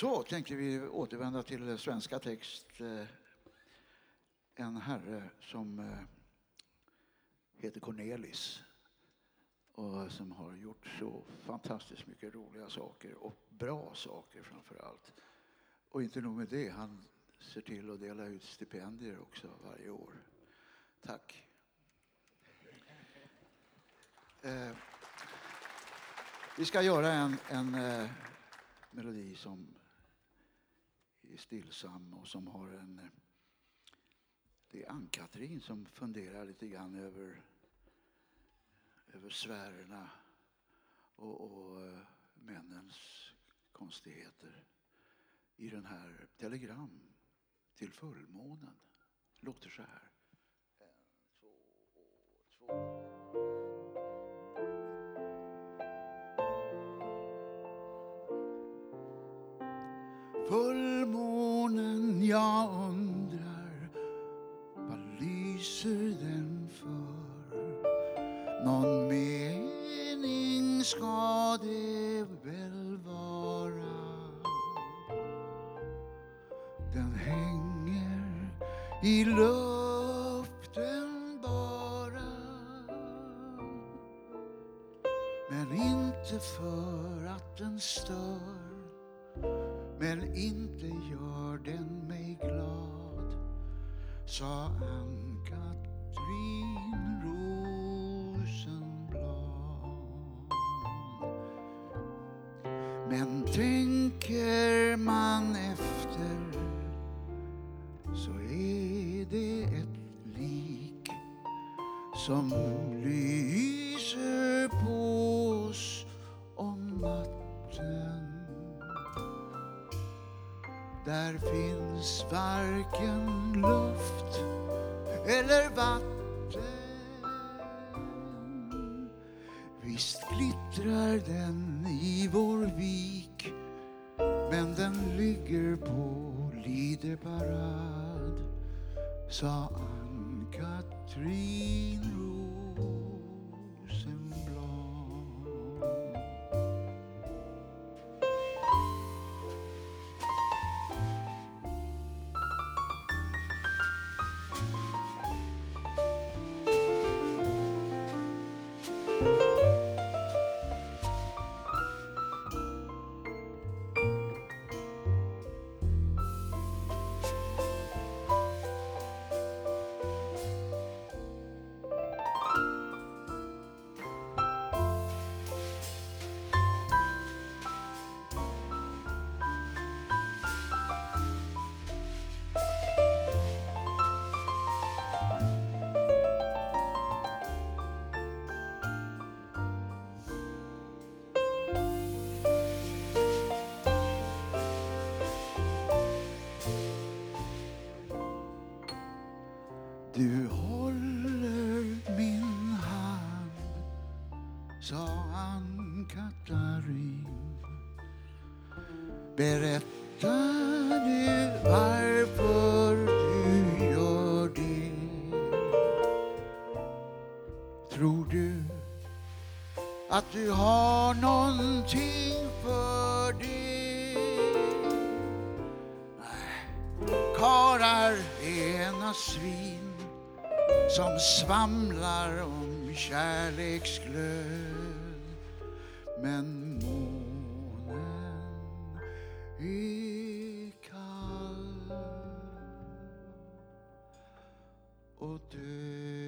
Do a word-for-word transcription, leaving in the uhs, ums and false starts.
Så tänkte vi återvända till svenska text. En herre som heter Cornelis och som har gjort så fantastiskt mycket roliga saker och bra saker framför allt. Och inte nog med det, han ser till att dela ut stipendier också varje år. Tack. Eh, vi ska göra en, en eh, melodi som är stillsam och som har en... Eh, det är Ann-Katrin som funderar lite grann över, över sfärerna och, och eh, männens konstigheter i den här telegram till fullmånen. Låter så här. En, två, två. Fullmånen, jag undrar, vad lyser den för? Någon mening ska det väl vara. Den hänger i luften bara, men inte för att den stör. Men inte gör den mig glad, sa Ann-Katrin Rosenblad. Men tänker man efter så är det ett lik som lyser på oss om natten. Där finns varken luft eller vatten. Visst glittrar den i vår vik, men den ligger på Lideparad, sa Ann-Katrin Rosenblad. Du håller min hand, sa Ann-Katrin. Berättar du varför du gör det? Tror du att du har någonting för det? Nej, karar är ena svin som svamlar om kärleksglöd. Men månen är kall och död.